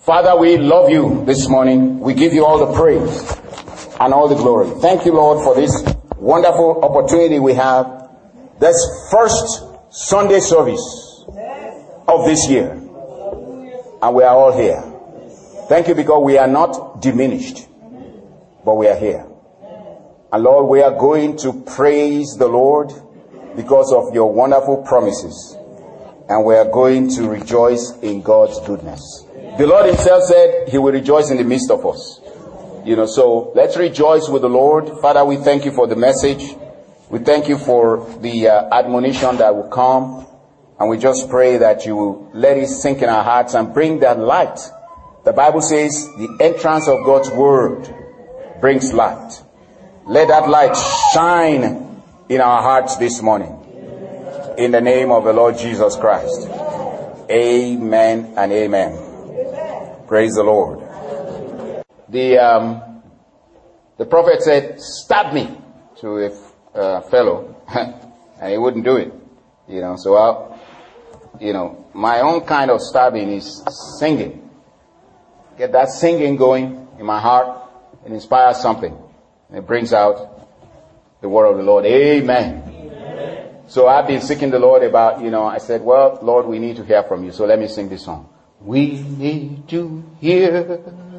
Father, we love you this morning. We give you all the praise and all the glory. Thank you, Lord, for this wonderful opportunity we have. This first Sunday service of this year. And we are all here. Thank you because we are not diminished, but we are here. And Lord, we are going to praise the Lord because of your wonderful promises. And we are going to rejoice in God's goodness. The Lord himself said he will rejoice in the midst of us. So let's rejoice with the Lord. Father, we thank you for the message. We thank you for the admonition that will come. And we just pray that you will let it sink in our hearts and bring that light. The Bible says the entrance of God's word brings light. Let that light shine in our hearts this morning. In the name of the Lord Jesus Christ. Amen and amen. Praise the Lord. The prophet said, stab me to a fellow. And he wouldn't do it. So my own kind of stabbing is singing. Get that singing going in my heart. It inspires something. And it brings out the word of the Lord. Amen. Amen. So I've been seeking the Lord about, I said, well, Lord, we need to hear from you. So let me sing this song. We need to hear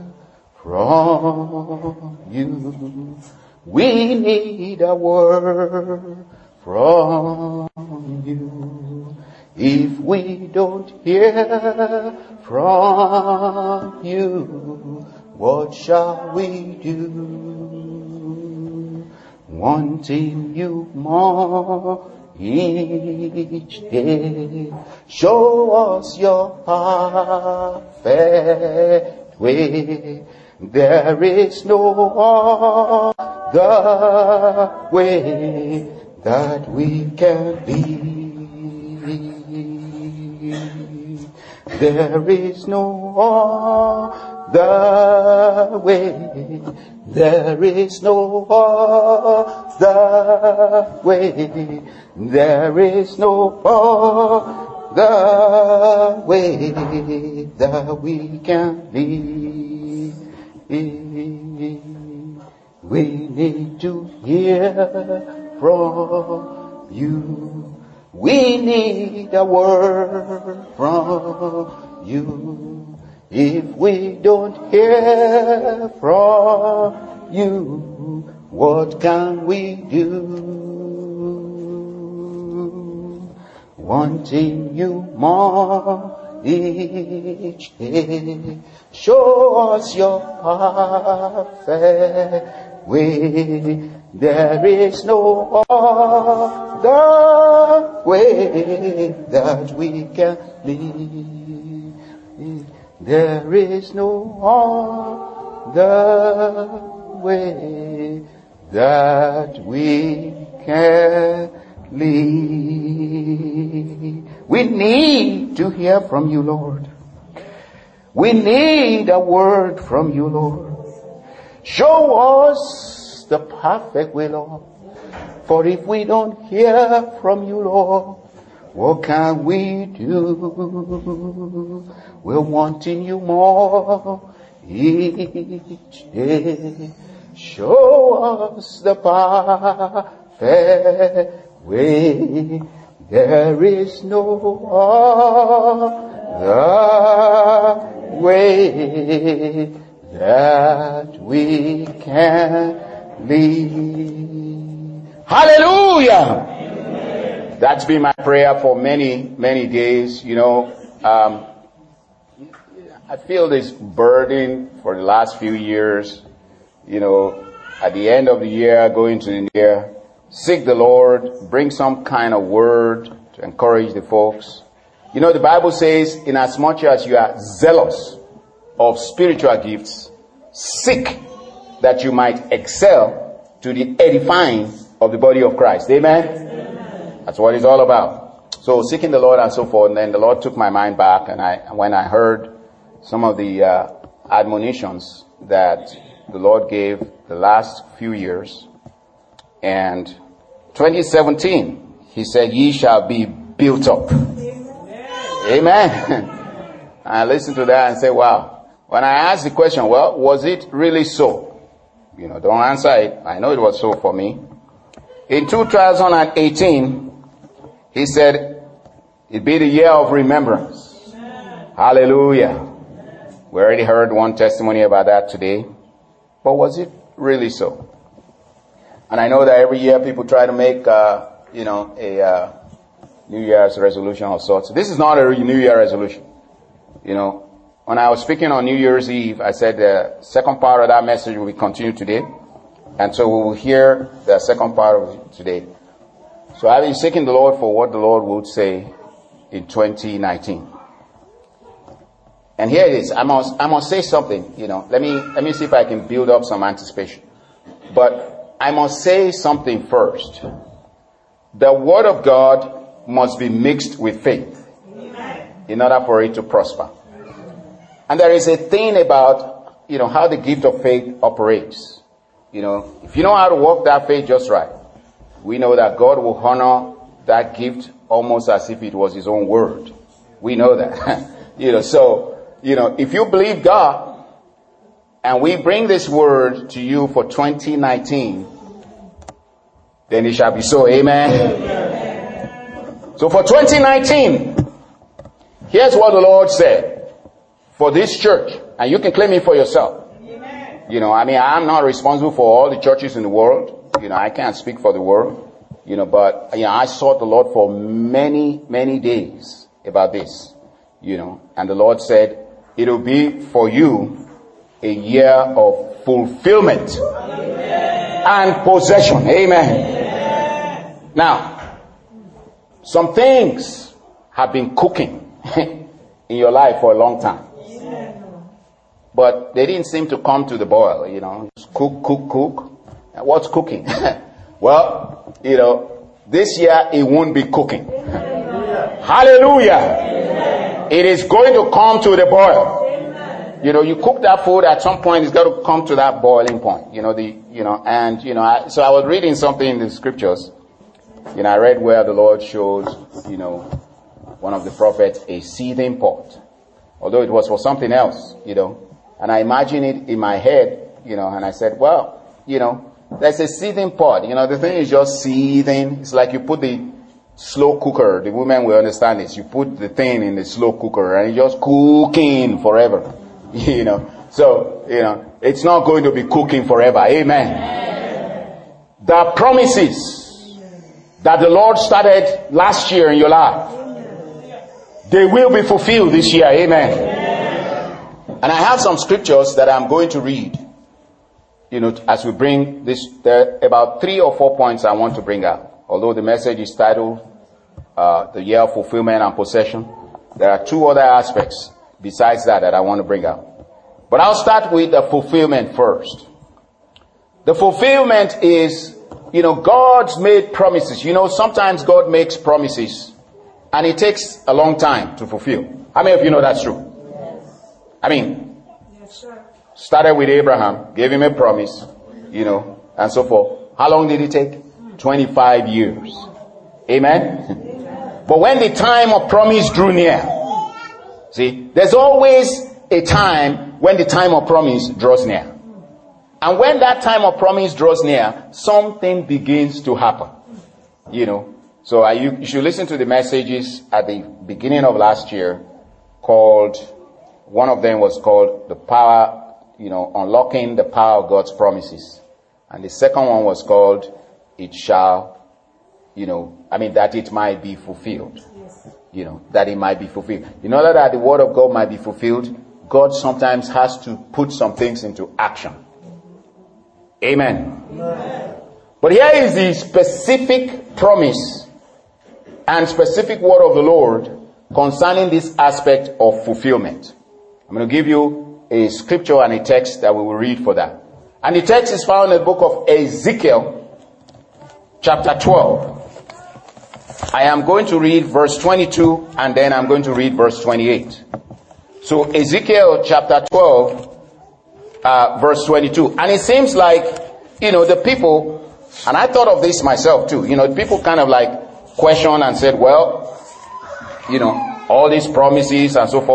from you. We need a word from you. If we don't hear from you, what shall we do? Wanting you more each day. Show us your perfect way. There is no other way that we can be. There is no other way. There is no other way. There is no other way that we can be. We need to hear from you. We need a word from you. If we don't hear from you, what can we do? Wanting you more each day. Show us your perfect way. There is no other way that we can live. There is no other way that we can live. We need to hear from you, Lord. We need a word from you, Lord. Show us the perfect way, Lord. For if we don't hear from you, Lord, what can we do? We're wanting you more each day. Show us the perfect way. There is no other way that we can live. Hallelujah! Amen. That's been my prayer for many, many days. I feel this burden for the last few years. At the end of the year, going to the new year, seek the Lord, bring some kind of word to encourage the folks. The Bible says, in as much as you are zealous of spiritual gifts, seek that you might excel to the edifying of the body of Christ. Amen? Amen. That's what it's all about. So seeking the Lord and so forth. And then the Lord took my mind back, and when I heard some of the admonitions that the Lord gave the last few years, and 2017, he said, ye shall be built up. Amen. I listened to that and said, wow, when I asked the question, well, was it really so? Don't answer it. I know it was so for me. In 2018, he said, it'd be the year of remembrance. Amen. Hallelujah. Amen. We already heard one testimony about that today. But was it really so? And I know that every year people try to make, a New Year's resolution of sorts. This is not a New Year resolution. When I was speaking on New Year's Eve, I said the second part of that message will continue today. And so we will hear the second part of it today. So I've been seeking the Lord for what the Lord would say in 2019. And here it is. I must say something, Let me see if I can build up some anticipation. But I must say something first. The word of God must be mixed with faith in order for it to prosper. And there is a thing about, how the gift of faith operates. If you know how to work that faith just right, we know that God will honor that gift almost as if it was his own word. We know that. So, if you believe God and we bring this word to you for 2019, then it shall be so. Amen. Amen. So for 2019, here's what the Lord said for this church, and you can claim it for yourself. I'm not responsible for all the churches in the world. I can't speak for the world. But I sought the Lord for many, many days about this. And the Lord said, it'll be for you a year of fulfillment and possession. Amen. Now, some things have been cooking in your life for a long time. But they didn't seem to come to the boil, Just cook. What's cooking? Well, this year it won't be cooking. Hallelujah. Amen. It is going to come to the boil. Amen. You cook that food, at some point it's got to come to that boiling point. So I was reading something in the scriptures. I read where the Lord shows, one of the prophets a seething pot. Although it was for something else, And I imagine it in my head, and I said, well, there's a seething pot. The thing is just seething. It's like you put the slow cooker. The women will understand this. You put the thing in the slow cooker and it's just cooking forever. So, it's not going to be cooking forever. Amen. The promises that the Lord started last year in your life, they will be fulfilled this year. Amen. And I have some scriptures that I'm going to read, as we bring this. There are about 3 or 4 points I want to bring out. Although the message is titled, the year of fulfillment and possession, there are 2 other aspects besides that I want to bring out. But I'll start with the fulfillment first. The fulfillment is, God's made promises. Sometimes God makes promises and it takes a long time to fulfill. How many of you know that's true? Started with Abraham, gave him a promise, and so forth. How long did it take? 25 years. Amen? But when the time of promise drew near, see, there's always a time when the time of promise draws near. And when that time of promise draws near, something begins to happen. So you should listen to the messages at the beginning of last year called, one of them was called the power, unlocking the power of God's promises. And the second one was called, it shall, that it might be fulfilled. That it might be fulfilled. In order that the word of God might be fulfilled, God sometimes has to put some things into action. Amen. Amen. But here is the specific promise and specific word of the Lord concerning this aspect of fulfillment. I'm going to give you a scripture and a text that we will read for that. And the text is found in the book of Ezekiel, chapter 12. I am going to read verse 22 and then I'm going to read verse 28. So Ezekiel chapter 12, verse 22. And it seems like, the people, and I thought of this myself too, people kind of like questioned and said, well, all these promises and so forth.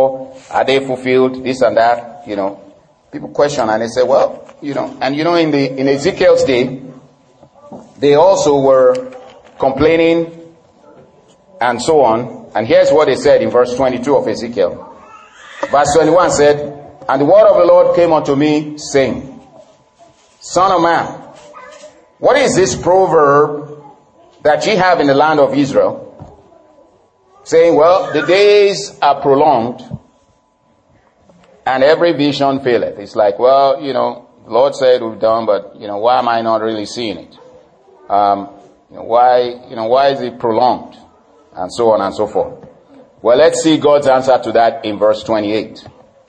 Are they fulfilled? This and that, People question and they say, well, in Ezekiel's day, they also were complaining and so on. And here's what they said in verse 22 of Ezekiel. Verse 21 said, and the word of the Lord came unto me, saying, Son of man, what is this proverb that ye have in the land of Israel? Saying, well, the days are prolonged, and every vision faileth. It's like, well, the Lord said we've done, but, why am I not really seeing it? Why is it prolonged? And so on and so forth. Well, let's see God's answer to that in verse 28.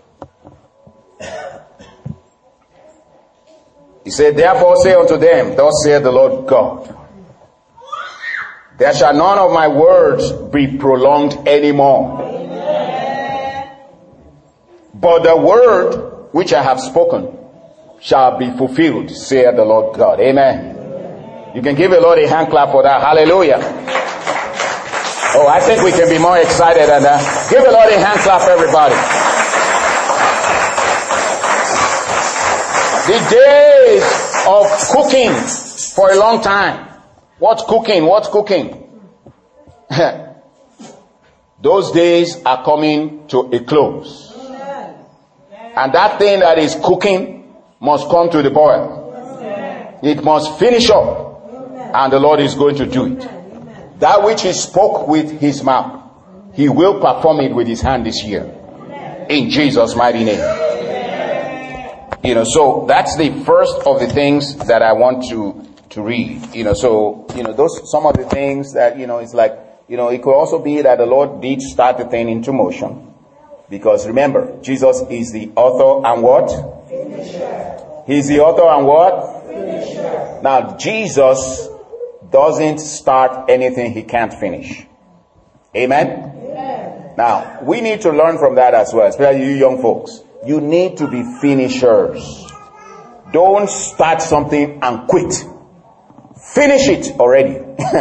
He said, therefore say unto them, thus saith the Lord God, there shall none of my words be prolonged anymore. But the word which I have spoken shall be fulfilled, saith the Lord God. Amen. You can give the Lord a hand clap for that. Hallelujah. Oh, I think we can be more excited than that. Give the Lord a hand clap, everybody. The days of cooking for a long time. What's cooking? What's cooking? Those days are coming to a close. And that thing that is cooking must come to the boil. It must finish up. And the Lord is going to do it. That which he spoke with his mouth, he will perform it with his hand this year. In Jesus' mighty name. So that's the first of the things that I want to read. Those, some of the things that, it's like, it could also be that the Lord did start the thing into motion. Because remember, Jesus is the author and what? Finisher. He's the author and what? Finisher. Now, Jesus doesn't start anything he can't finish. Amen? Amen? Now, we need to learn from that as well, especially you young folks. You need to be finishers. Don't start something and quit. Finish it already.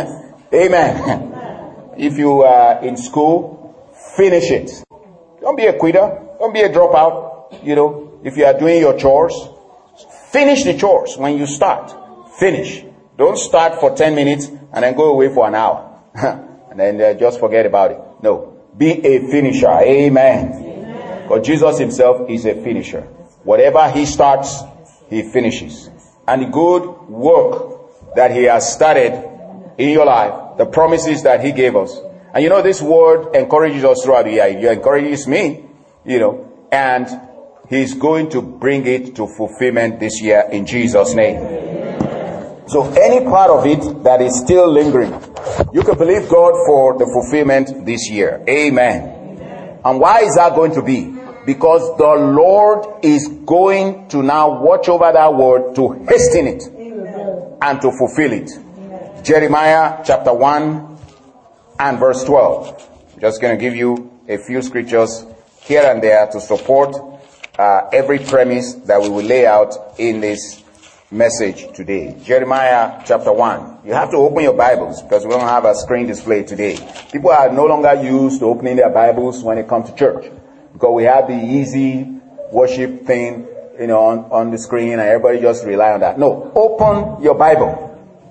Amen. If you are in school, finish it. Don't be a quitter. Don't be a dropout. If you are doing your chores, finish the chores when you start. Finish. Don't start for 10 minutes and then go away for an hour. And then just forget about it. No. Be a finisher. Amen. Because Jesus himself is a finisher. Whatever he starts, he finishes. And the good work that he has started in your life, the promises that he gave us. And this word encourages us throughout the year. It encourages me, and he's going to bring it to fulfillment this year in Jesus' name. So any part of it that is still lingering, you can believe God for the fulfillment this year. Amen. And why is that going to be? Because the Lord is going to now watch over that word to hasten it and to fulfill it. Jeremiah chapter 1 and verse 12. I'm just going to give you a few scriptures here and there to support every premise that we will lay out in this message today. Jeremiah chapter 1. You have to open your Bibles because we don't have a screen display today. People are no longer used to opening their Bibles when they come to church because we have the easy worship thing, on the screen and everybody just rely on that. No, open your Bible.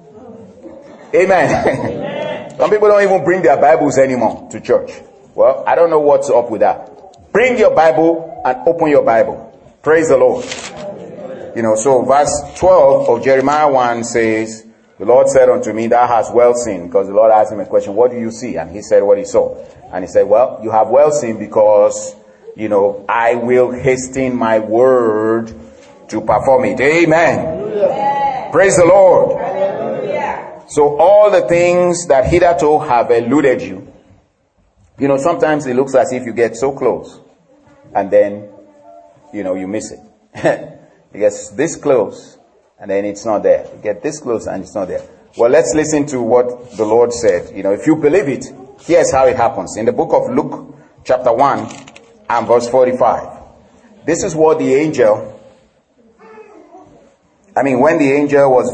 Amen. Some people don't even bring their Bibles anymore to church. Well, I don't know what's up with that. Bring your Bible and open your Bible. Praise the Lord. So verse 12 of Jeremiah 1 says, the Lord said unto me, thou hast well seen. Because the Lord asked him a question, what do you see? And he said what he saw. And he said, well, you have well seen because, I will hasten my word to perform it. Amen. Hallelujah. Praise the Lord. Hallelujah. So all the things that hitherto have eluded you, sometimes it looks as if you get so close and then, you miss it. It gets this close and then it's not there. You get this close and it's not there. Well, let's listen to what the Lord said. If you believe it, here's how it happens. In the book of Luke, chapter 1 and verse 45. This is what the angel, when the angel was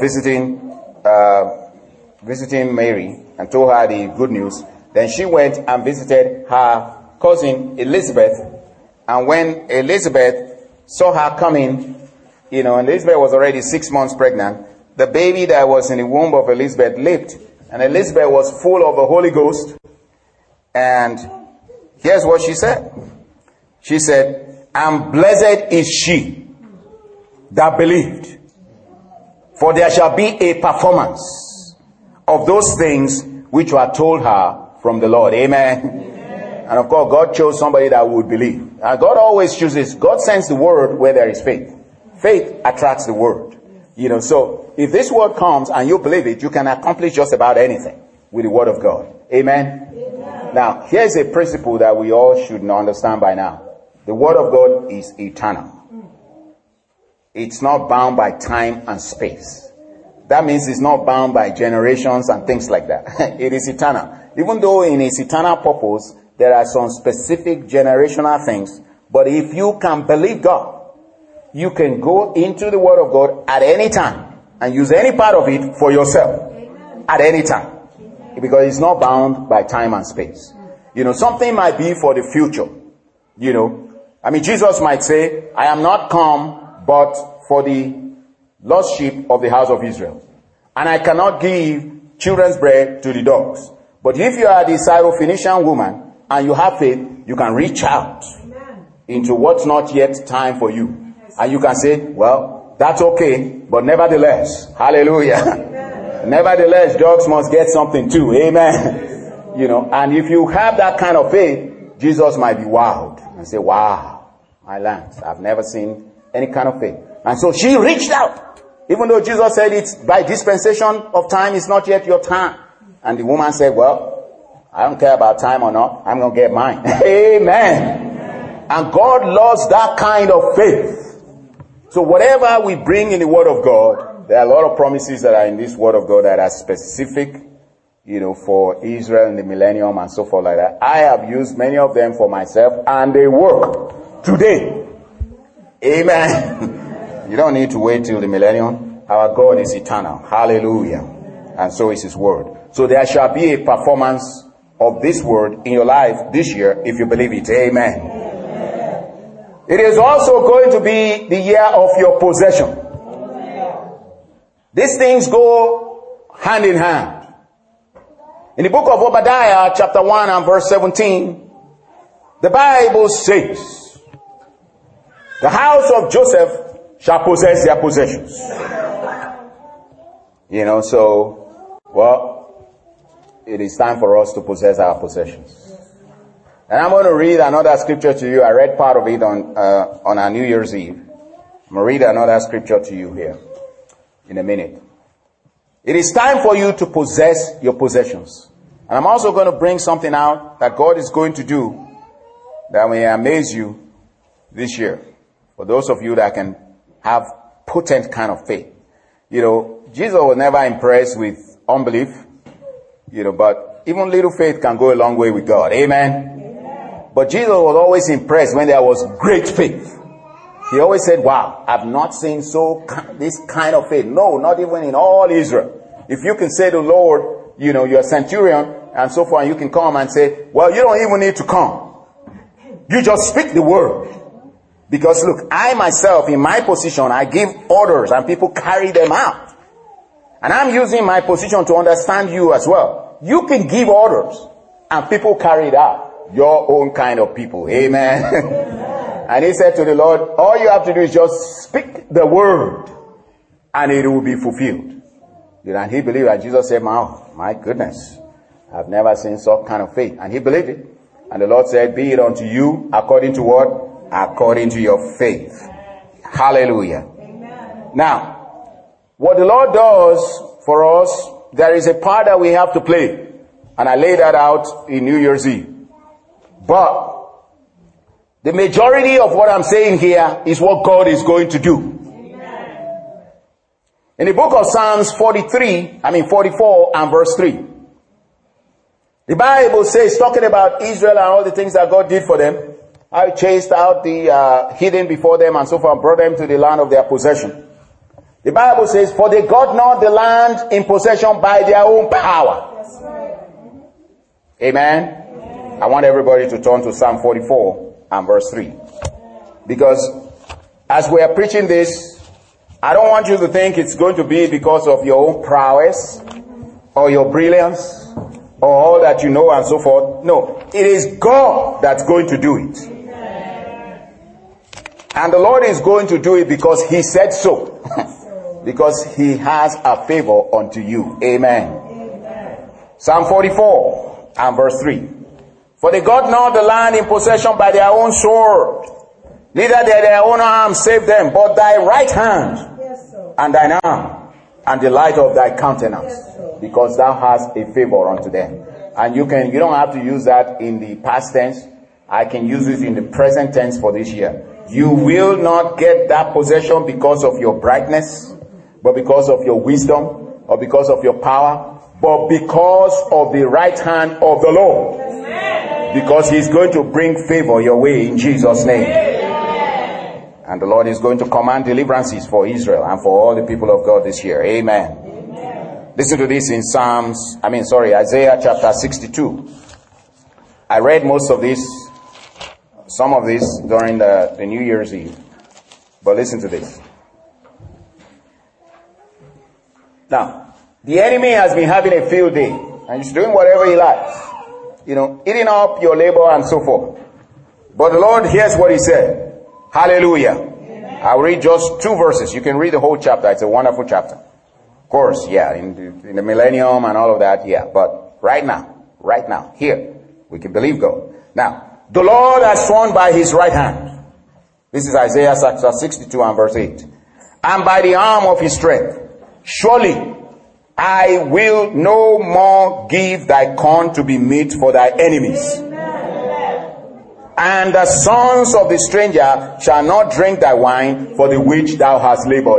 visiting Mary and told her the good news, then she went and visited her cousin Elizabeth And when Elizabeth saw her coming, Elizabeth was already 6 months pregnant. The baby that was in the womb of Elizabeth leaped. And Elizabeth was full of the Holy Ghost. And here's what she said. She said, and blessed is she that believed, for there shall be a performance of those things which were told her from the Lord. Amen. Amen. And of course, God chose somebody that would believe. And God always chooses. God sends the word where there is faith. Faith attracts the word. So if this word comes and you believe it, you can accomplish just about anything with the word of God. Amen. Amen. Now, here's a principle that we all should understand by now. The word of God is eternal. It's not bound by time and space. That means it's not bound by generations and things like that. It is eternal. Even though in its eternal purpose, there are some specific generational things. But if you can believe God, you can go into the word of God at any time and use any part of it for yourself. Amen. At any time. Amen. Because it's not bound by time and space. Something might be for the future. Jesus might say, I am not come but for the lost sheep of the house of Israel. And I cannot give children's bread to the dogs. But if you are the Syrophoenician woman and you have faith, you can reach out into what's not yet time for you. And you can say, well, that's okay, but nevertheless, hallelujah. Nevertheless, dogs must get something too. Amen. And if you have that kind of faith, Jesus might be wowed and say, wow, my lands, I've never seen any kind of faith. And so she reached out, even though Jesus said it's by dispensation of time, it's not yet your time. And the woman said, well, I don't care about time or not, I'm going to get mine. Amen. And God loves that kind of faith. So whatever we bring in the word of God, there are a lot of promises that are in this word of God that are specific, for Israel in the millennium and so forth like that. I have used many of them for myself and they work today. Amen. You don't need to wait till the millennium. Our God is eternal. Hallelujah. And so is his word. So there shall be a performance of this word in your life this year if you believe it. Amen. It is also going to be the year of your possession. These things go hand in hand. In the book of Obadiah, chapter 1 and verse 17, the Bible says, the house of Joseph shall possess their possessions. It is time for us to possess our possessions. And I'm going to read another scripture to you. I read part of it on our New Year's Eve. I'm going to read another scripture to you here in a minute. It is time for you to possess your possessions. And I'm also going to bring something out that God is going to do that may amaze you this year. For those of you that can have potent kind of faith. Jesus was never impressed with unbelief. But even little faith can go a long way with God. Amen. But Jesus was always impressed when there was great faith. He always said, wow, I've not seen this kind of faith. No, not even in all Israel. If you can say to the Lord, you're a centurion and so forth, and you can come and say, well, you don't even need to come. You just speak the word. Because look, I myself, in my position, I give orders and people carry them out. And I'm using my position to understand you as well. You can give orders and people carry it out. Your own kind of people. Amen. And he said to the Lord, all you have to do is just speak the word and it will be fulfilled. And he believed that. Jesus said, my goodness, I've never seen such kind of faith. And he believed it. And the Lord said, be it unto you according to what? According to your faith. Hallelujah. Amen. Now, what the Lord does for us, there is a part that we have to play. And I laid that out in New Year's Eve. But the majority of what I'm saying here is what God is going to do. Amen. In the book of Psalms 44 and verse 3. The Bible says, talking about Israel and all the things that God did for them. I chased out the hidden before them and so forth, brought them to the land of their possession. The Bible says, for they got not the land in possession by their own power. That's right. Amen. I want everybody to turn to Psalm 44 and verse 3. Because as we are preaching this, I don't want you to think it's going to be because of your own prowess or your brilliance or all that you know and so forth. No, it is God that's going to do it. And the Lord is going to do it because He said so. Because He has a favor unto you. Amen. Psalm 44 and verse 3. For they got not the land in possession by their own sword, neither did their own arm save them, but thy right hand and thine arm and the light of thy countenance, because thou hast a favor unto them. And you don't have to use that in the past tense. I can use it in the present tense for this year. You will not get that possession because of your brightness, but because of your wisdom, or because of your power, but because of the right hand of the Lord. Because He's going to bring favor your way in Jesus' name. And the Lord is going to command deliverances for Israel and for all the people of God this year. Amen. Listen to this in Isaiah chapter 62. I read most of this, some of this during the New Year's Eve. But listen to this. Now, the enemy has been having a field day, and he's doing whatever he likes. Eating up your labor and so forth. But the Lord hears what He said. Hallelujah. Amen. I'll read just 2 verses. You can read the whole chapter. It's a wonderful chapter. Of course, yeah, in the millennium and all of that, yeah. But right now, here, we can believe God. Now, the Lord has sworn by His right hand. This is Isaiah chapter 62 and verse 8. And by the arm of His strength, surely I will no more give thy corn to be meat for thy enemies. And the sons of the stranger shall not drink thy wine for the which thou hast labored.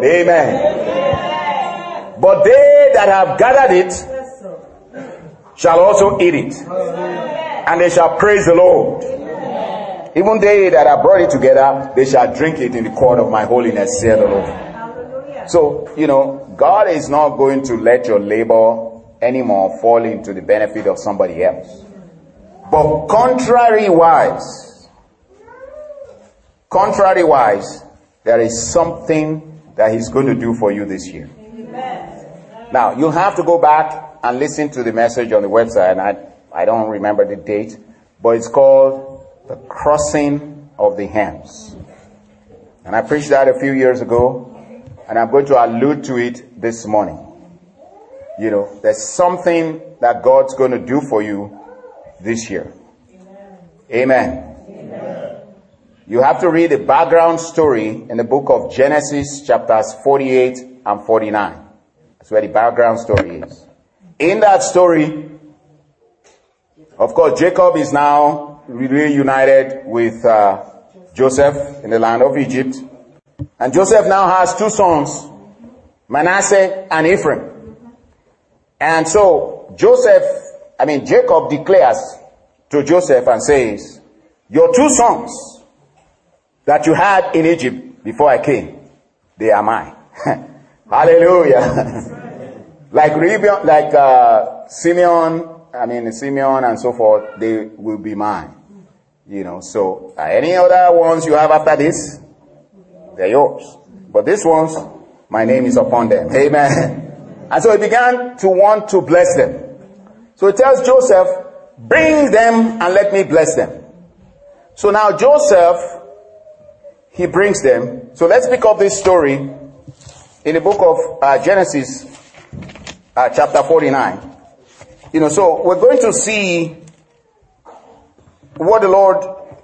Amen. But they that have gathered it shall also eat it. And they shall praise the Lord. Even they that have brought it together, they shall drink it in the court of my holiness, saith the Lord. So, God is not going to let your labor anymore fall into the benefit of somebody else. But contrary-wise, there is something that He's going to do for you this year. Now, you have to go back and listen to the message on the website, and I don't remember the date, but it's called The Crossing of the Hems. And I preached that a few years ago. And I'm going to allude to it this morning. There's something that God's going to do for you this year. Amen. Amen. You have to read the background story in the book of Genesis chapters 48 and 49. That's where the background story is. In that story, of course, Jacob is now reunited with Joseph in the land of Egypt. And Joseph now has 2 sons, Manasseh and Ephraim. And so Jacob declares to Joseph and says, your 2 sons that you had in Egypt before I came, they are mine. Hallelujah. Simeon and so forth, they will be mine. So any other ones you have after this, they're yours. But these ones, my name is upon them. Amen. And so he began to want to bless them. So he tells Joseph, bring them and let me bless them. So now Joseph, he brings them. So let's pick up this story in the book of Genesis, chapter 49. So we're going to see what the Lord,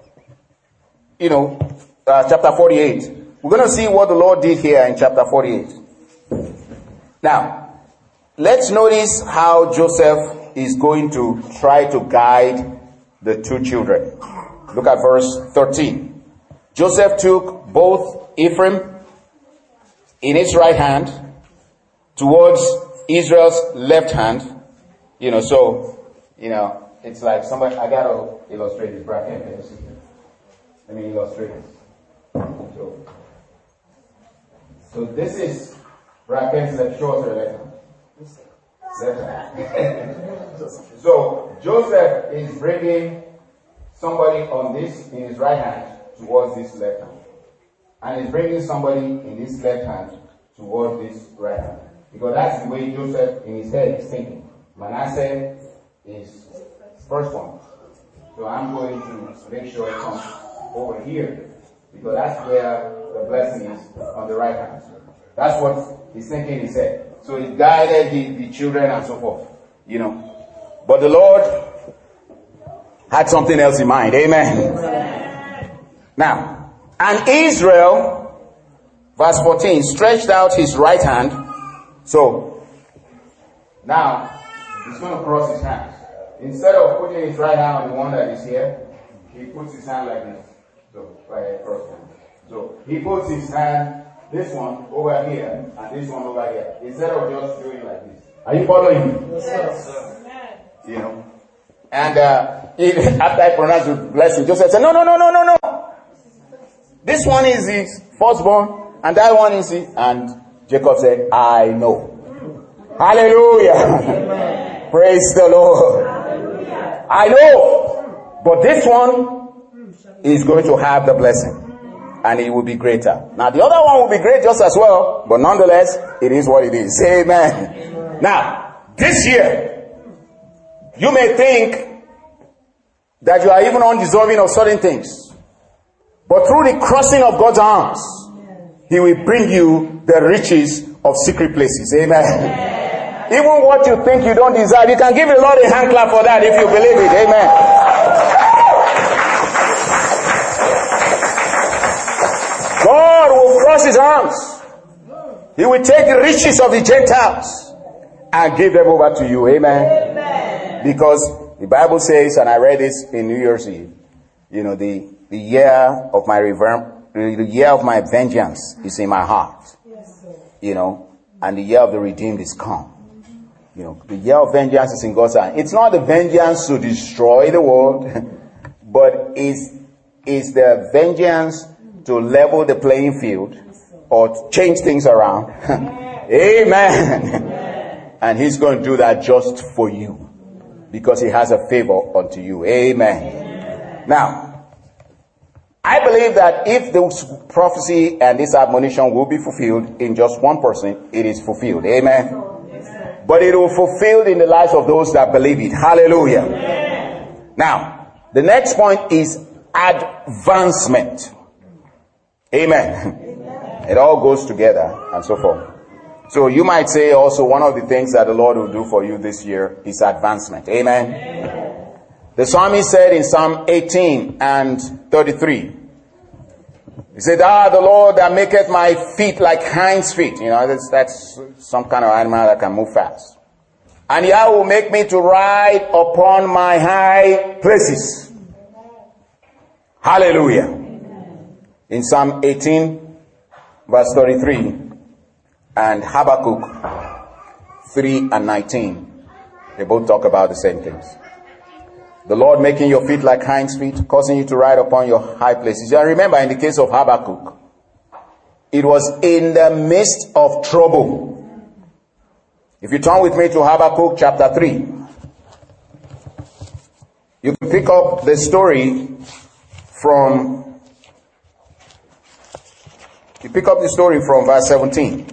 chapter 48. We're going to see what the Lord did here in chapter 48. Now, let's notice how Joseph is going to try to guide the 2 children. Look at verse 13. Joseph took both Ephraim in his right hand towards Israel's left hand. It's like somebody, I got to illustrate this bracket. Let me illustrate this. So this is brackets that shows the left hand. So Joseph is bringing somebody on this in his right hand towards this left hand. and he's bringing somebody in this left hand towards this right hand. Because that's the way Joseph in his head is thinking. Manasseh is first one. So I'm going to make sure it comes over here. Because that's where the blessing is, on the right hand. That's what he's thinking in his head. So he guided the children and so forth. You know. But the Lord had something else in mind. Amen. Now, and Israel, verse 14, stretched out his right hand. So, now, he's going to cross his hands. Instead of putting his right hand on the one that is here, he puts his hand like this. So, cross hand. So, he puts his hand, this one over here, and this one over here. Instead of just doing like this. Are you following me? Yes. You know. And after I pronounced the blessing, Joseph said, no. This one is his firstborn, and that one is his. And Jacob said, I know. Hallelujah. Amen. Praise the Lord. Hallelujah. I know. But this one is going to have the blessing. And it will be greater. Now the other one will be great just as well. But nonetheless, it is what it is. Amen. Now, this year, you may think that you are even undeserving of certain things. But through the crossing of God's arms, He will bring you the riches of secret places. Amen. Even what you think you don't deserve, you can give the Lord a hand clap for that if you believe it. Amen. God will cross His arms. He will take the riches of the Gentiles and give them over to you. Amen. Because the Bible says, and I read this in New Year's Eve, you know, the year of my the year of my vengeance is in my heart. You know, and the year of the redeemed is come. You know, the year of vengeance is in God's hand. It's not the vengeance to destroy the world, but it's the vengeance to level the playing field or change things around. Amen. And He's going to do that just for you because He has a favor unto you. Amen. Now, I believe that if this prophecy and this admonition will be fulfilled in just one person, it is fulfilled. Amen. But it will fulfilled in the lives of those that believe it. Hallelujah. Amen. Now, the next point is advancement. Amen. Amen. It all goes together and so forth. So you might say also one of the things that the Lord will do for you this year is advancement. Amen. Amen. The psalmist said in Psalm 18 and 33, he said, the Lord that maketh my feet like hinds feet. You know, that's some kind of animal that can move fast. And Yah will make me to ride upon my high places. Hallelujah. In Psalm 18, verse 33, and Habakkuk 3 and 19, they both talk about the same things. The Lord making your feet like hinds feet, causing you to ride upon your high places. And remember, in the case of Habakkuk, it was in the midst of trouble. If you turn with me to Habakkuk chapter 3, you can pick up the story from verse 17.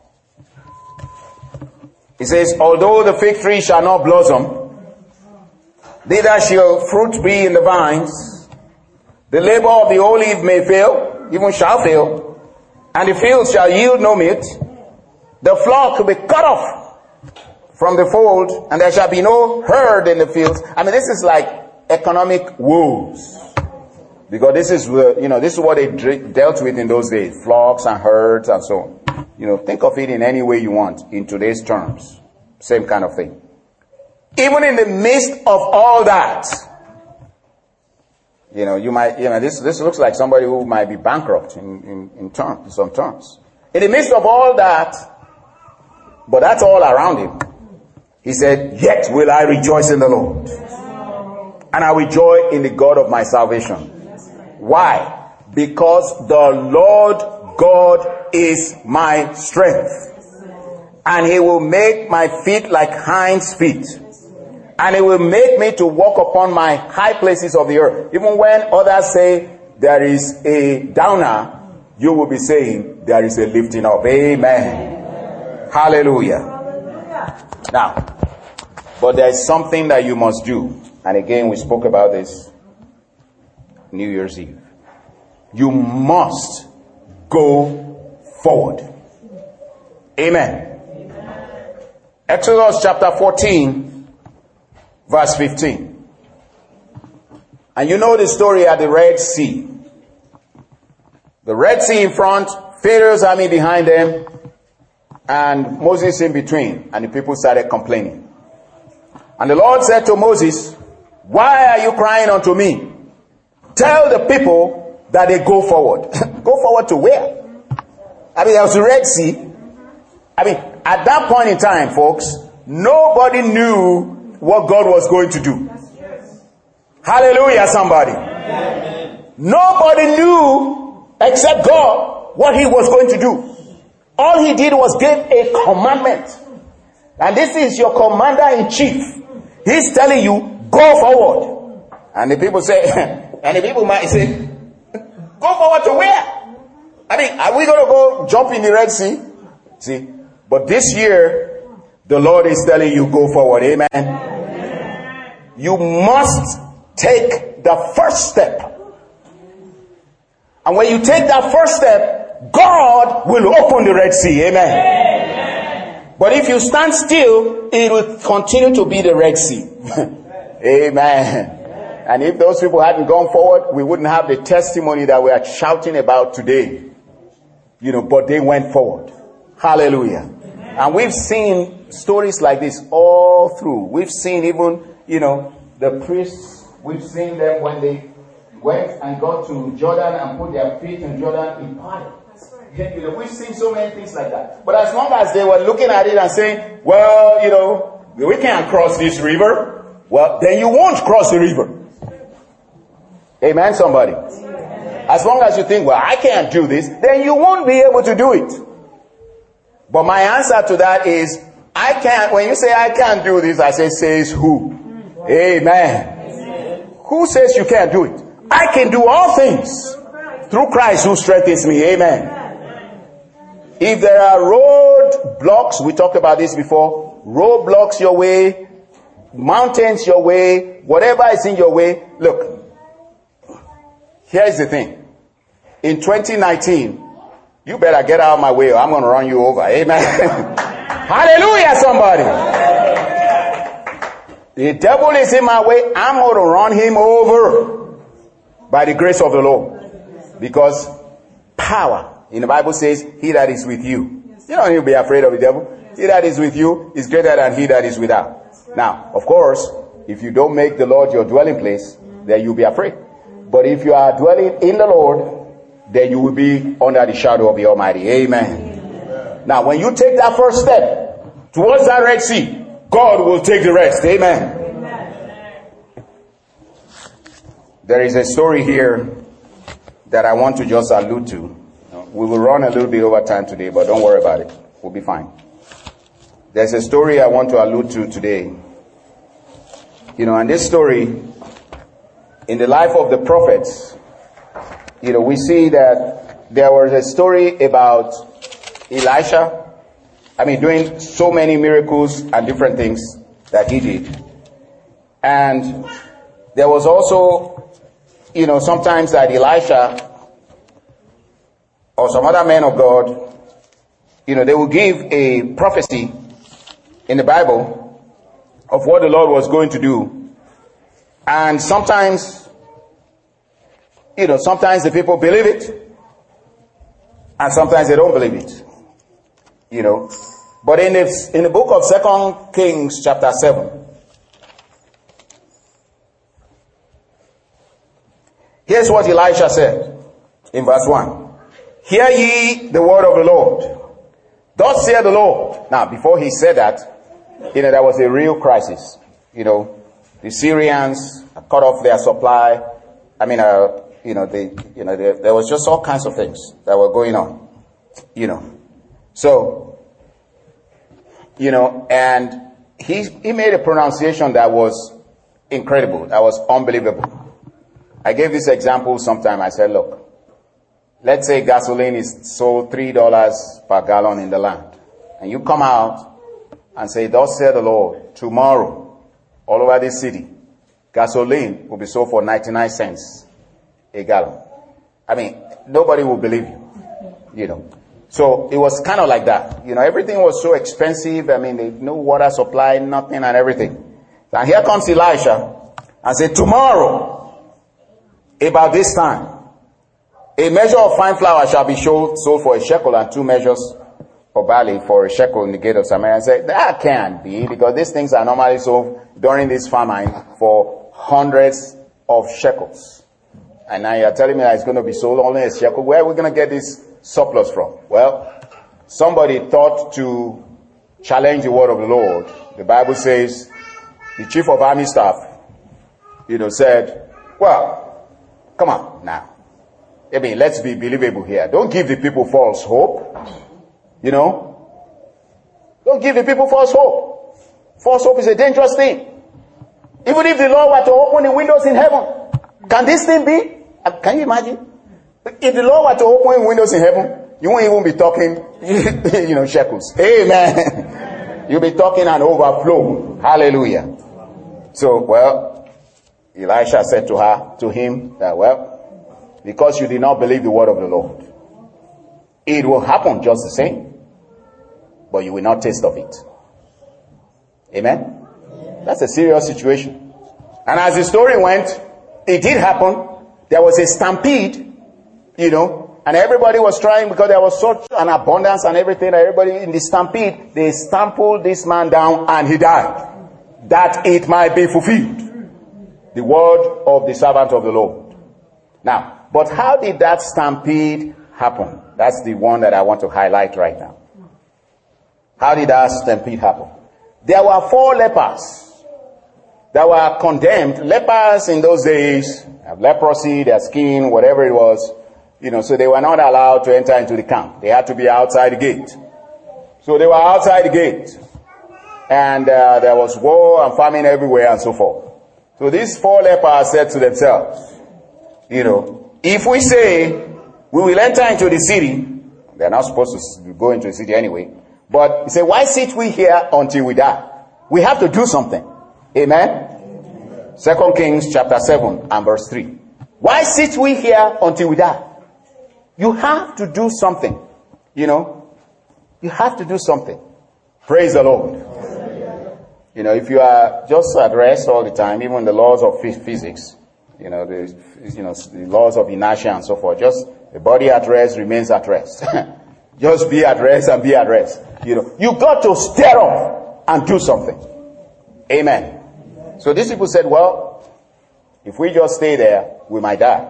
It says, although the fig tree shall not blossom, neither shall fruit be in the vines. The labor of the olive may fail, even shall fail, and the field shall yield no meat. The flock will be cut off from the fold, and there shall be no herd in the fields. I mean, this is like economic woes. Because this is what they dealt with in those days. Flocks and herds and so on. You know, think of it in any way you want in today's terms. Same kind of thing. Even in the midst of all that, this looks like somebody who might be bankrupt in some terms. In the midst of all that, but that's all around him. He said, yet will I rejoice in the Lord. And I will joy in the God of my salvation. Why? Because the Lord God is my strength. And He will make my feet like hinds feet. And He will make me to walk upon my high places of the earth. Even when others say there is a downer, you will be saying, there is a lifting up. Amen. Hallelujah. Now, but there is something that you must do. And again, we spoke about this New Year's Eve. You must go forward. Amen. Exodus chapter 14, verse 15. And you know the story at the Red Sea. The Red Sea in front, Pharaoh's army behind them, and Moses in between. And the people started complaining. And the Lord said to Moses, why are you crying unto me? Tell the people that they go forward. Go forward to where? I mean, there was the Red Sea. I mean, at that point in time, folks, nobody knew what God was going to do. Hallelujah, somebody. Amen. Nobody knew except God what he was going to do. All he did was give a commandment. And this is your commander-in-chief. He's telling you, go forward. And the people say, and the people might say, go forward to where? I mean, are we going to go jump in the Red Sea? See? But this year, the Lord is telling you, go forward. Amen. Amen. You must take the first step. And when you take that first step, God will open the Red Sea. Amen. Amen. But if you stand still, it will continue to be the Red Sea. Amen. And if those people hadn't gone forward, we wouldn't have the testimony that we are shouting about today. You know, but they went forward. Hallelujah. And we've seen stories like this all through. We've seen even, you know, the priests, we've seen them when they went and got to Jordan and put their feet in Jordan in parted. You know, we've seen so many things like that. But as long as they were looking at it and saying, well, you know, we can't cross this river, well, then you won't cross the river. Amen, somebody. As long as you think, well, I can't do this, then you won't be able to do it. But my answer to that is, I can't. When you say I can't do this, I say, says who? Amen. Who says you can't do it? I can do all things through Christ who strengthens me. Amen. If there are road blocks, we talked about this before, road blocks your way, mountains your way, whatever is in your way, look, here's the thing. In 2019, you better get out of my way or I'm going to run you over. Amen. Hallelujah, somebody. The devil is in my way. I'm going to run him over by the grace of the Lord. Because power, in the Bible says, he that is with you. You don't need to be afraid of the devil. He that is with you is greater than he that is without. Now, of course, if you don't make the Lord your dwelling place, then you'll be afraid. But if you are dwelling in the Lord, then you will be under the shadow of the Almighty. Amen. Now, when you take that first step towards that Red Sea, God will take the rest. Amen. There is a story here that I want to just allude to. We will run a little bit over time today, but don't worry about it. We'll be fine. There's a story I want to allude to today. You know, and this story, in the life of the prophets, you know, we see that there was a story about Elisha. I mean, doing so many miracles and different things that he did. And there was also, you know, sometimes that Elisha or some other men of God, you know, they will give a prophecy in the Bible of what the Lord was going to do. And sometimes, you know, sometimes the people believe it and sometimes they don't believe it. You know, but in the book of 2 Kings chapter 7, here's what Elisha said in verse 1. Hear ye the word of the Lord. Thus saith the Lord. Now, before he said that, you know, there was a real crisis. You know, the Syrians cut off their supply. I mean, there was just all kinds of things that were going on. You know, so, you know, and he made a pronunciation that was incredible. That was unbelievable. I gave this example sometime. I said, look, let's say gasoline is sold $3 per gallon in the land. And you come out and say, thus said the Lord, tomorrow, all over this city, gasoline will be sold for 99 cents a gallon. I mean, nobody will believe you, So it was kind of like that. Everything was so expensive. I mean, no water supply, nothing and everything. And here comes Elisha and said, tomorrow, about this time, a measure of fine flour shall be sold for a shekel, and 2 measures of barley for a shekel in the gate of Samaria. I said, that can't be, because these things are normally sold during this famine for hundreds of shekels. And now you're telling me that it's going to be sold only a shekel. Where are we going to get this surplus from? Well, somebody thought to challenge the word of the Lord. The Bible says, the chief of army staff, said, well, come on now. I mean, let's be believable here. Don't give the people false hope. Don't give the people false hope. False hope is a dangerous thing. Even if the Lord were to open the windows in heaven, can this thing be? Can you imagine? If the Lord were to open the windows in heaven, you won't even be talking, shekels. Amen. You'll be talking an overflow. Hallelujah. So, Elisha said to him that, because you did not believe the word of the Lord, it will happen just the same, but you will not taste of it. Amen? That's a serious situation. And as the story went, it did happen. There was a stampede, and everybody was trying, because there was such an abundance and everything. Everybody in the stampede, they trampled this man down and he died, that it might be fulfilled, the word of the servant of the Lord. Now, but how did that stampede happen? That's the one that I want to highlight right now. How did that stampede happen? There were 4 lepers that were condemned. Lepers in those days have leprosy, their skin, whatever it was, so they were not allowed to enter into the camp. They had to be outside the gate. So they were outside the gate. And there was war and famine everywhere and so forth. So these 4 lepers said to themselves, if we say we will enter into the city, they're not supposed to go into the city anyway, but he said, why sit we here until we die? We have to do something. Amen? 2 Kings chapter 7 and verse 3. Why sit we here until we die? You have to do something. You have to do something. Praise the Lord. If you are just at rest all the time, even the laws of physics, the laws of inertia and so forth, just the body at rest remains at rest. Just be at rest and be at rest. You got to stir up and do something. Amen. So these people said, if we just stay there, we might die.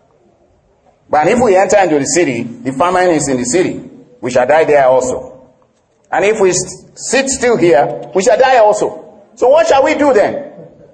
But if we enter into the city, the famine is in the city, we shall die there also. And if we sit still here, we shall die also. So what shall we do then?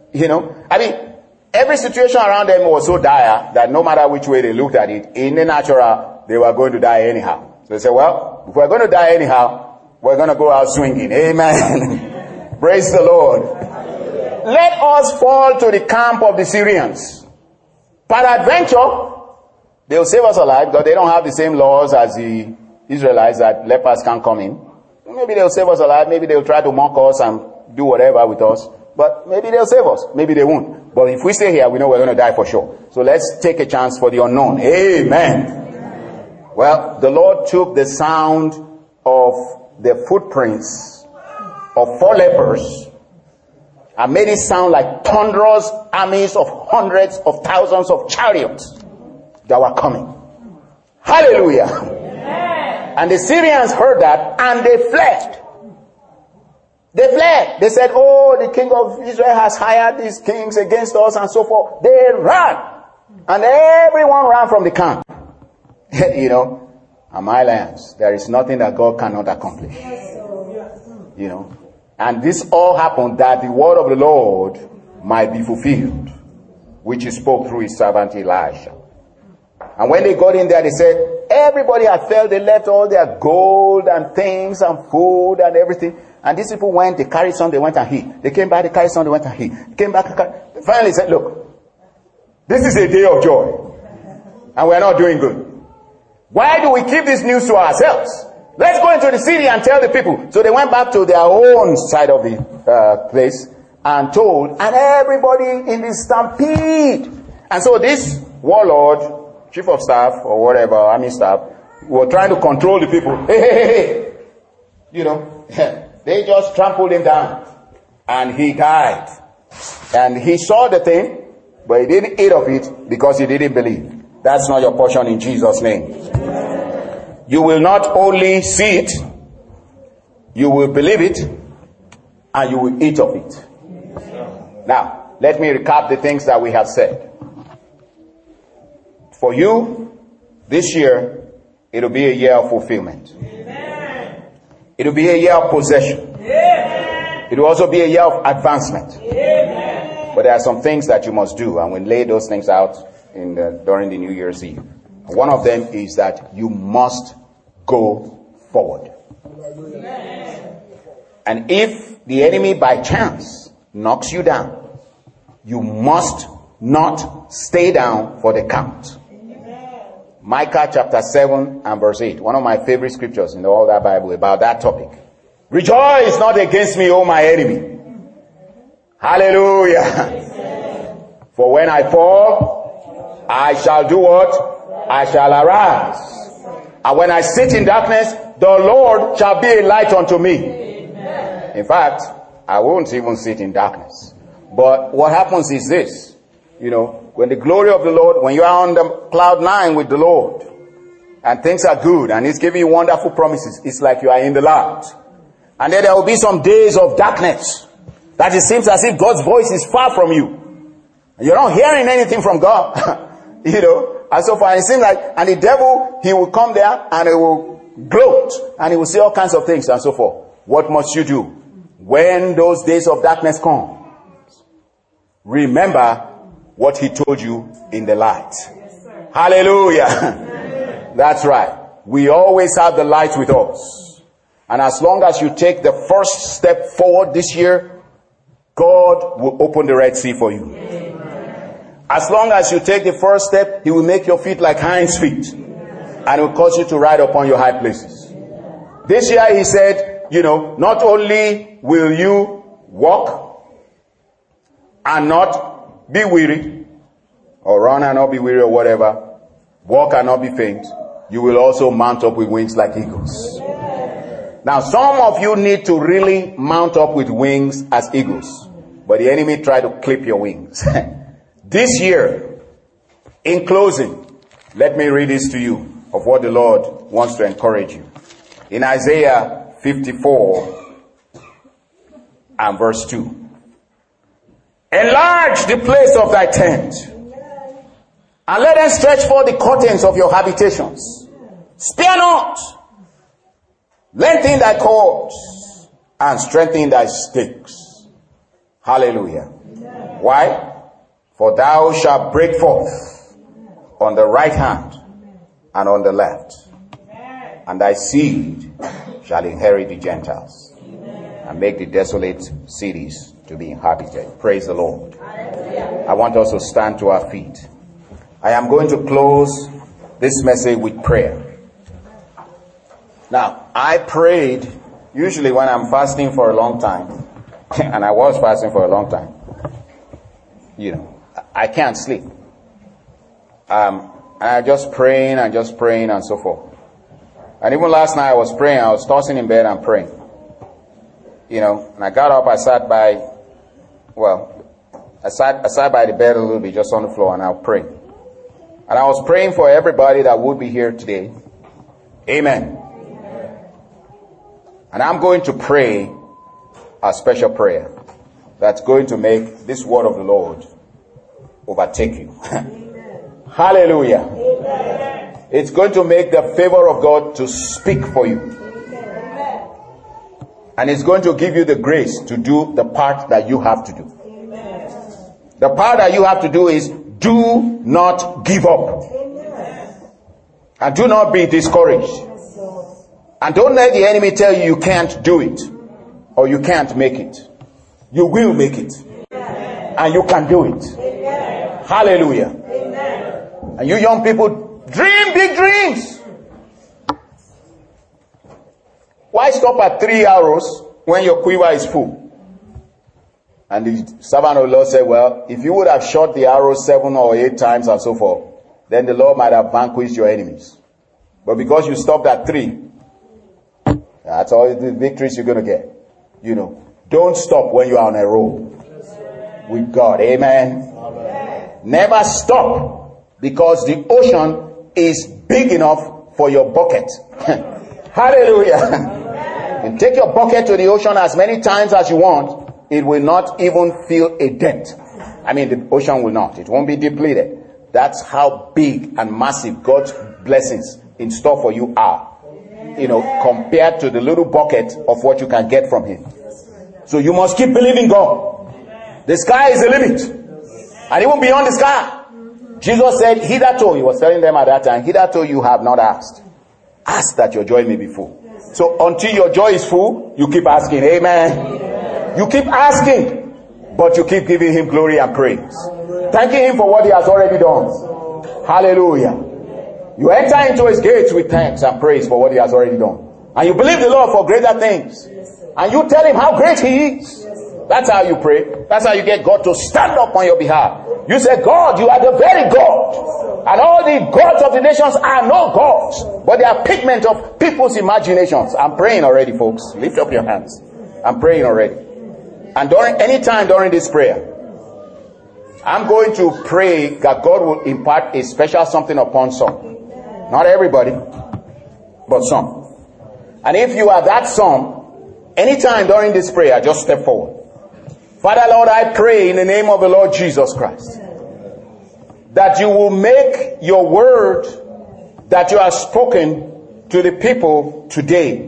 Every situation around them was so dire that no matter which way they looked at it, in the natural, they were going to die anyhow. So they said, if we're going to die anyhow, we're going to go out swinging. Amen. Praise the Lord. Let us fall to the camp of the Syrians. Peradventure, they'll save us alive, because they don't have the same laws as the Israelites that lepers can't come in. Maybe they'll save us alive. Maybe they'll try to mock us and do whatever with us. But maybe they'll save us. Maybe they won't. But if we stay here, we know we're going to die for sure. So let's take a chance for the unknown. Amen. Well, the Lord took the sound of the footprints of 4 lepers and made it sound like thunderous armies of hundreds of thousands of chariots that were coming. Hallelujah. Amen. And the Syrians heard that and they fled. They fled. They said, the king of Israel has hired these kings against us and so forth. They ran. And everyone ran from the camp. And my lands, there is nothing that God cannot accomplish. And this all happened that the word of the Lord might be fulfilled, which he spoke through his servant Elisha. And when they got in there, they said, everybody had failed. They left all their gold and things and food and everything. And these people went, they carried some, they went and hid. They came back, they carried some, they went and hid. They came back, finally said, look, this is a day of joy. And we're not doing good. Why do we keep this news to ourselves? Let's go into the city and tell the people. So they went back to their own side of the place and told, and everybody in this stampede. And so this warlord, chief of staff or whatever, army staff, were trying to control the people. Hey. You know, they just trampled him down. And he died. And he saw the thing, but he didn't eat of it because he didn't believe. That's not your portion in Jesus' name. You will not only see it, you will believe it, and you will eat of it. Now, let me recap the things that we have said. For you, this year, it'll be a year of fulfillment. Amen. It'll be a year of possession. Amen. It'll also be a year of advancement. Amen. But there are some things that you must do, and we'll lay those things out during the New Year's Eve. One of them is that you must go forward. Amen. And if the enemy by chance knocks you down, you must not stay down for the count. Micah chapter 7 and verse 8. One of my favorite scriptures in all that Bible about that topic. Rejoice not against me, O my enemy. Hallelujah. For when I fall, I shall do what? I shall arise. And when I sit in darkness, the Lord shall be a light unto me. In fact, I won't even sit in darkness. But what happens is this. You know, when the glory of the Lord, when you are on the cloud 9 with the Lord, and things are good, and He's giving you wonderful promises, it's like you are in the light. And then there will be some days of darkness, that it seems as if God's voice is far from you. You're not hearing anything from God. You know, and so far it seems like, and the devil, he will come there, and he will gloat, and he will say all kinds of things, and so forth. What must you do? When those days of darkness come, remember what He told you in the light. Yes, hallelujah. Yes. That's right. We always have the light with us. And as long as you take the first step forward this year, God will open the Red Sea for you. Amen. As long as you take the first step, He will make your feet like hinds feet. And will cause you to ride upon your high places. This year He said, you know, not only will you walk and not be weary, or run and not be weary, or whatever, walk and not be faint, you will also mount up with wings like eagles. Now, some of you need to really mount up with wings as eagles, but the enemy tried to clip your wings. This year, in closing, let me read this to you of what the Lord wants to encourage you. In Isaiah 54 and verse 2. Enlarge the place of thy tent, and let them stretch forth the curtains of your habitations. Spare not, lengthen thy cords, and strengthen thy stakes. Hallelujah. Why? For thou shalt break forth on the right hand and on the left, and thy seed shall inherit the Gentiles, and make the desolate cities to be inhabited. Praise the Lord. I want us to stand to our feet. I am going to close this message with prayer. Now, I prayed, usually when I'm fasting for a long time, and I was fasting for a long time, you know, I can't sleep. And I'm just praying and so forth. And even last night I was praying, I was tossing in bed and praying. You know, and I got up, I sat by the bed a little bit, just on the floor, and I'll pray. And I was praying for everybody that would be here today. Amen. And I'm going to pray a special prayer that's going to make this word of the Lord overtake you. Hallelujah. Amen. It's going to make the favor of God to speak for you. Amen. And it's going to give you the grace to do the part that you have to do. Amen. The part that you have to do is do not give up. Amen. And do not be discouraged. And don't let the enemy tell you you can't do it or you can't make it. You will make it. Amen. And you can do it. Amen. Hallelujah. Amen. And you young people, dream big dreams. why stop at 3 arrows when your quiver is full? And the servant of the Lord said, well, if you would have shot the arrows 7 or 8 times and so forth, then the Lord might have vanquished your enemies. But because you stopped at 3, that's all the victories you're going to get. You know, don't stop when you are on a roll with God. Amen. Never stop, because the ocean is big enough for your bucket. Hallelujah. And take your bucket to the ocean as many times as you want. It will not even feel a dent. I mean, the ocean will not. It won't be depleted. That's how big and massive God's blessings in store for you are. You know, compared to the little bucket of what you can get from Him. So you must keep believing God. The sky is the limit. And even beyond the sky. Jesus said, hitherto, He was telling them at that time, hitherto you have not asked. Ask that your joy may be full. So until your joy is full, you keep asking. Amen. You keep asking, but you keep giving Him glory and praise. Thanking Him for what He has already done. Hallelujah. You enter into His gates with thanks and praise for what He has already done. And you believe the Lord for greater things. And you tell Him how great He is. That's how you pray. That's how you get God to stand up on your behalf. You say, God, you are the very God. And all the gods of the nations are no gods, but they are pigment of people's imaginations. I'm praying already, folks. Lift up your hands. I'm praying already. And any time during this prayer, I'm going to pray that God will impart a special something upon some. Not everybody, but some. And if you are that some, anytime during this prayer, just step forward. Father, Lord, I pray in the name of the Lord Jesus Christ that you will make your word that you have spoken to the people today,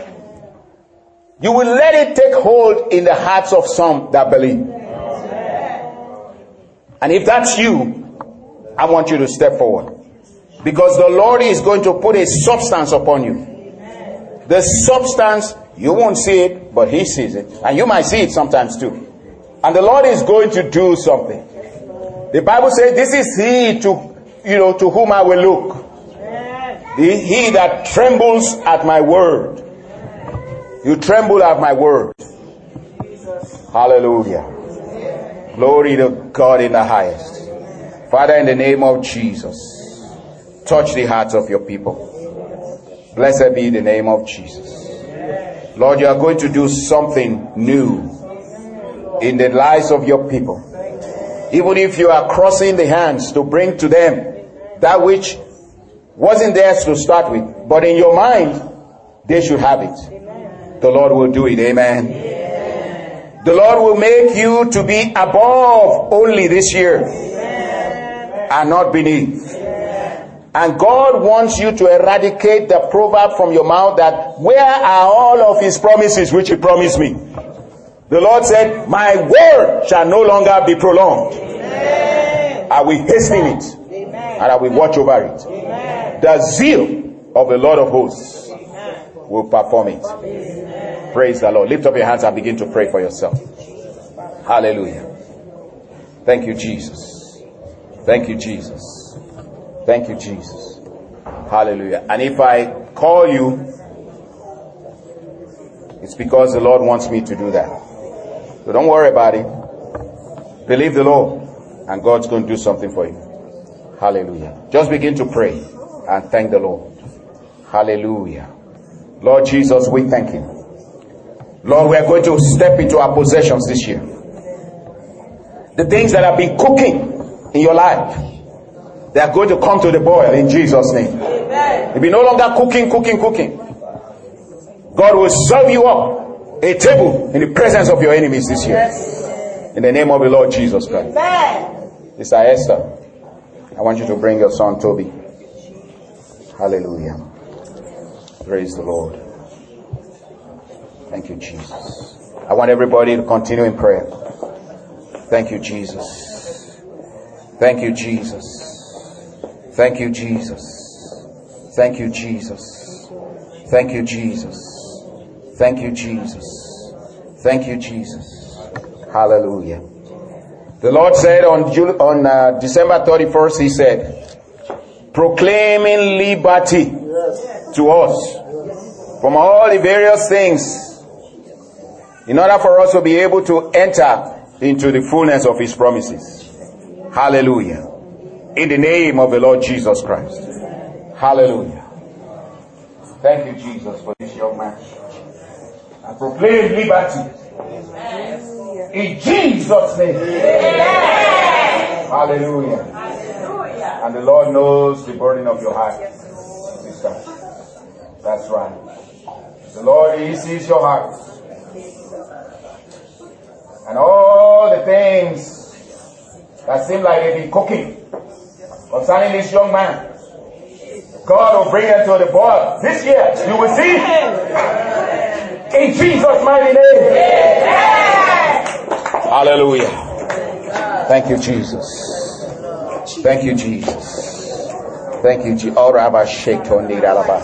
you will let it take hold in the hearts of some that believe. And if that's you, I want you to step forward. Because the Lord is going to put a substance upon you. The substance, you won't see it, but He sees it. And you might see it sometimes too. And the Lord is going to do something. The Bible says, this is He to whom I will look. He that trembles at my word. You tremble at my word. Hallelujah. Glory to God in the highest. Father, in the name of Jesus, touch the hearts of your people. Blessed be the name of Jesus. Lord, you are going to do something new in the lives of your people. Even if you are crossing the hands to bring to them that which wasn't theirs to start with, but in your mind, they should have it. The Lord will do it. Amen. The Lord will make you to be above only this year and not beneath. And God wants you to eradicate the proverb from your mouth that, where are all of His promises which He promised me? The Lord said, my word shall no longer be prolonged. I will hasten it. And I will watch over it. The zeal of the Lord of hosts will perform it. Praise the Lord. Lift up your hands and begin to pray for yourself. Hallelujah. Thank you, Jesus. Thank you, Jesus. Thank you, Jesus. Hallelujah. And if I call you, it's because the Lord wants me to do that. So don't worry about it. Believe the Lord, and God's going to do something for you. Hallelujah. Just begin to pray and thank the Lord. Hallelujah. Lord Jesus, we thank you. Lord, we are going to step into our possessions this year. The things that have been cooking in your life, they are going to come to the boil in Jesus' name. They'll be no longer cooking. God will serve you up a table in the presence of your enemies this year. In the name of the Lord Jesus Christ. Sister Esther, I want you to bring your son Toby. Hallelujah. Praise the Lord. Thank you, Jesus. I want everybody to continue in prayer. Thank you, Jesus. Thank you, Jesus. Thank you, Jesus. Thank you, Jesus. Thank you, Jesus. Thank you, Jesus. Thank you, Jesus. Hallelujah. The Lord said on December 31st, He said, proclaiming liberty to us from all the various things, in order for us to be able to enter into the fullness of His promises. Hallelujah. In the name of the Lord Jesus Christ. Hallelujah. Thank you, Jesus, for this young man. I proclaim liberty. In Jesus' name. Hallelujah. And the Lord knows the burden of your heart. Sister. That's right. The Lord, He sees your heart. And all the things that seem like they've been cooking concerning this young man, God will bring them to the boil. This year, you will see. In Jesus' mighty name. Hallelujah. Thank you, Jesus. Thank you, Jesus. Thank you, Jesus. Oh, Rabbi Shekton need Alabas.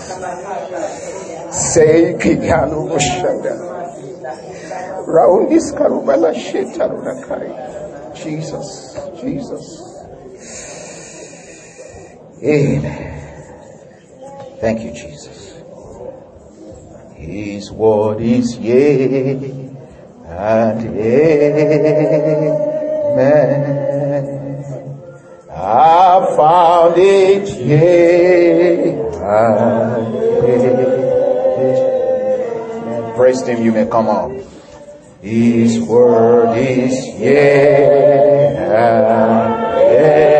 Say, Kigano Mushanda. Raundis Karubala Shetarunakai. Jesus. Jesus. Amen. Thank you, Jesus. His word is yea and amen. I found it yea and amen. Praise Him, you may come on. His word is yea and amen.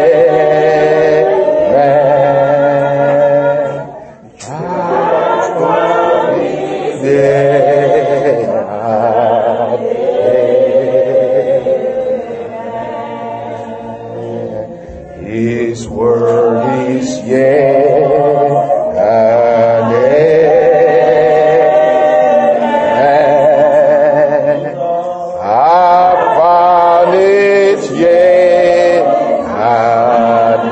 His word is yea and amen. I found it yea and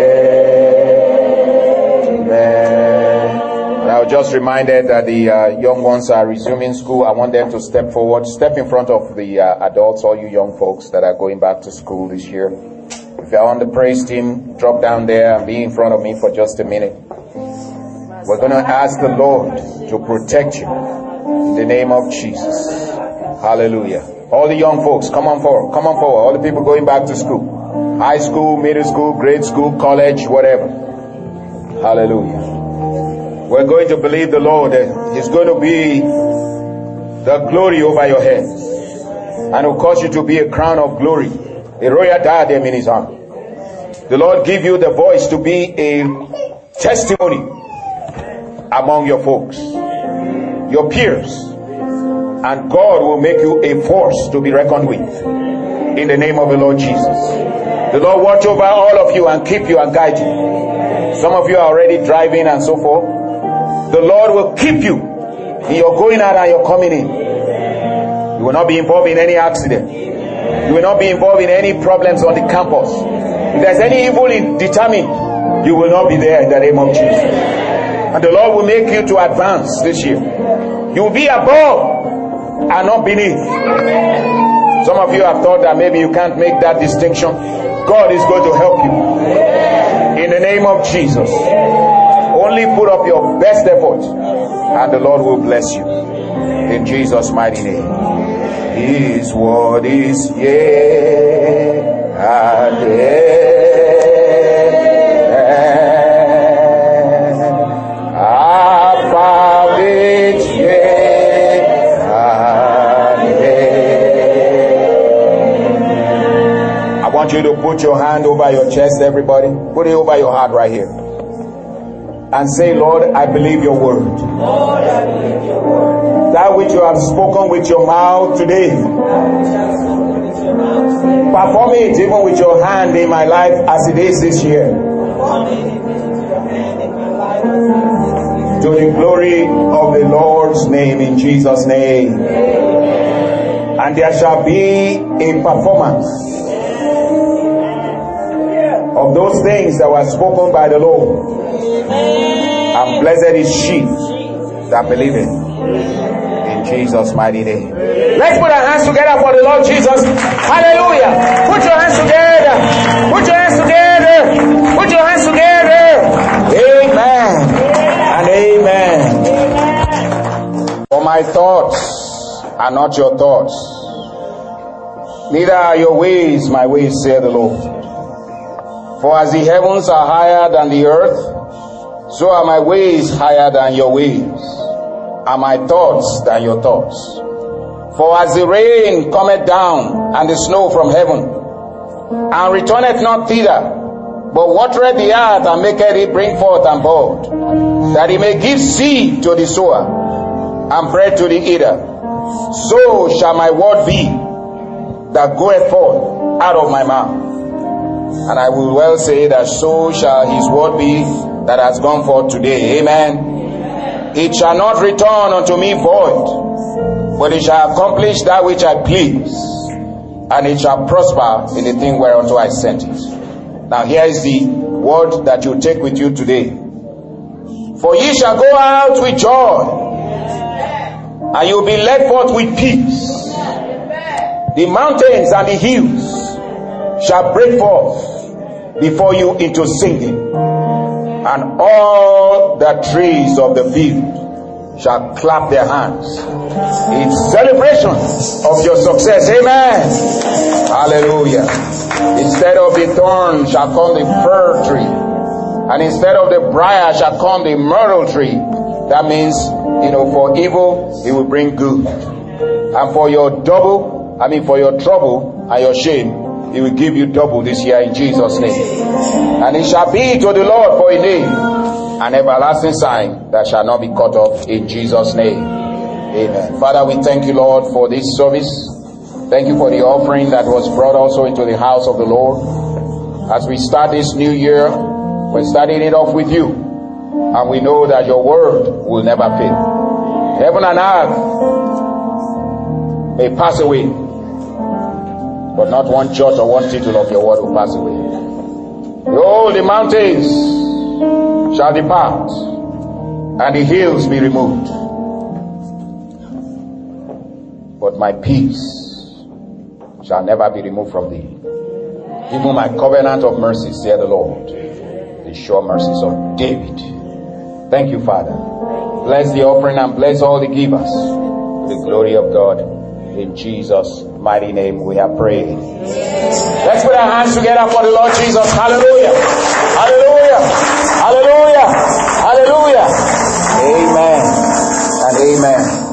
amen. And I was just reminded that the young ones are resuming school. I want them to step forward, step in front of the adults, all you young folks that are going back to school this year. If you're on the praise team, drop down there and be in front of me for just a minute. We're going to ask the Lord to protect you in the name of Jesus. Hallelujah. All the young folks, come on forward. Come on forward. All the people going back to school. High school, middle school, grade school, college, whatever. Hallelujah. We're going to believe the Lord that He's going to be the glory over your heads. And will cause you to be a crown of glory. A royal diadem in His hand. The Lord give you the voice to be a testimony among your folks, your peers, and God will make you a force to be reckoned with in the name of the Lord Jesus. The Lord watch over all of you and keep you and guide you. Some of you are already driving and so forth. The Lord will keep you in your going out and your coming in. You will not be involved in any accident. You will not be involved in any problems on the campus. If there's any evil determined, you will not be there in the name of Jesus. And the Lord will make you to advance this year. You will be above and not beneath. Some of you have thought that maybe you can't make that distinction. God is going to help you. In the name of Jesus. Only put up your best effort and the Lord will bless you. In Jesus' mighty name. His word is yea and amen. I found it yea and amen. I want you to put your hand over your chest, everybody. Put it over your heart right here. And say, Lord, I believe your word. Lord, I believe your word. That which you have spoken with your mouth today, perform it even with your hand in my life as it is this year. To the glory of the Lord's name, in Jesus' name. And there shall be a performance of those things that were spoken by the Lord. And blessed is she that believeth. In Jesus' mighty name. Let's put our hands together for the Lord Jesus. Hallelujah. Put your hands together. Put your hands together. Put your hands together. Amen. And amen. my thoughts are not your thoughts, neither are your ways my ways, saith the Lord. For as the heavens are higher than the earth, so are my ways higher than your ways, and my thoughts than your thoughts. For as the rain cometh down, and the snow from heaven, and returneth not thither, but watereth the earth, and maketh it bring forth and bud, that he may give seed to the sower, and bread to the eater, so shall my word be that goeth forth out of my mouth. And I will well say that so shall his word be that has gone forth today. Amen. It shall not return unto me void, but it shall accomplish that which I please, and it shall prosper in the thing whereunto I sent it. Now here is the word that you take with you today. For ye shall go out with joy, and you will be led forth with peace. The mountains and the hills shall break forth before you into singing, and all the trees of the field shall clap their hands in celebration of your success. Amen. Hallelujah. Instead of the thorn shall come the fir tree, and instead of the briar shall come the myrtle tree. That means, for evil it will bring good, and for your for your trouble and your shame, he will give you double this year in Jesus' name. And it shall be to the Lord for a name, an everlasting sign that shall not be cut off in Jesus' name. Amen. Father, we thank you, Lord, for this service. Thank you for the offering that was brought also into the house of the Lord. As we start this new year, we're starting it off with you, and we know that your word will never fail. Heaven and earth may pass away, but not one jot or one tittle of your word will pass away. Behold, the mountains shall depart, and the hills be removed, but my peace shall never be removed from thee. Even my covenant of mercy, saith the Lord, the sure mercies of David. Thank you, Father. Bless the offering and bless all the givers, to the glory of God. In Jesus' mighty name we have prayed. Let's put our hands together for the Lord Jesus. Hallelujah. Hallelujah. Hallelujah. Hallelujah. Amen and amen.